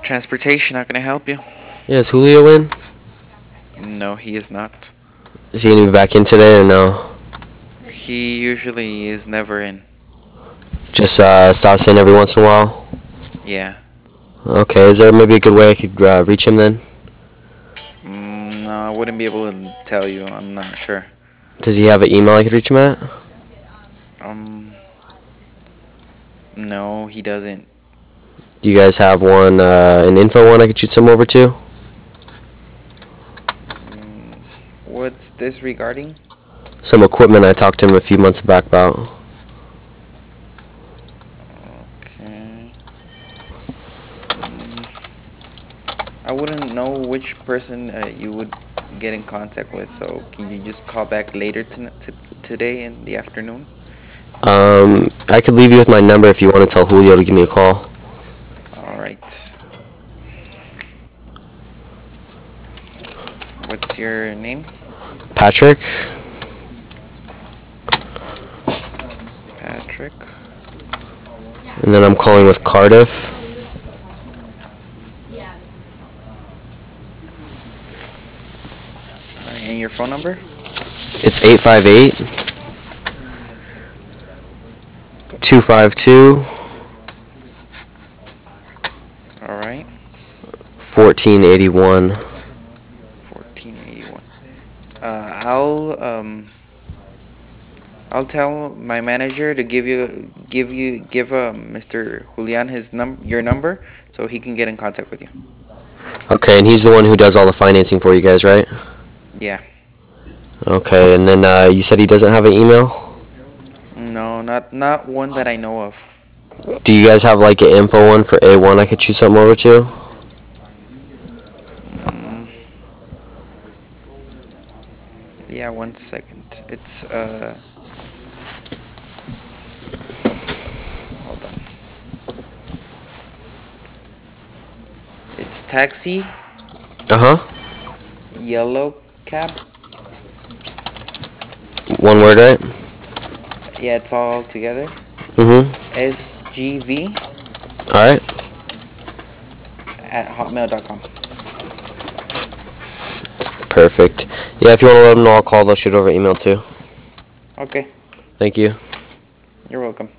Transportation, how can I help you? Yeah, is Julio in? No, he is not. Is he gonna be back in today or no? He usually is never in. Just stops in every once in a while. Yeah. Okay, is there maybe a good way I could reach him then? No, I wouldn't be able to tell you. I'm not sure. Does he have an email I could reach him at? Um, no, he doesn't. Do you guys have one, an info one I could shoot some over to? Mm, what's this regarding? Some equipment I talked to him a few months back about. Okay. Mm, I wouldn't know which person you would get in contact with, so can you just call back later today in the afternoon? I could leave you with my number if you want to tell Julio to give me a call. All right. What's your name? Patrick? Patrick. And then I'm calling with Cardiff. All right, and your phone number? It's 858 252 All right. 1481. 1481. Uh, I'll um I'll tell my manager to give Mr. Julian your number so he can get in contact with you. Okay, and he's the one who does all the financing for you guys, right? Yeah. Okay, and then you said he doesn't have an email? No, not one that I know of. Do you guys have like an info one for A1 I could shoot something over to? Mm, yeah, 1 second. It's hold on. It's taxi, Uh-huh. yellow cab. One word, right? Yeah, it's all together. Mm-hmm. SGV Alright. at hotmail.com. Perfect. Yeah, if you want to let them know, I'll call. They'll shoot over email too. Okay, Thank you. you're welcome.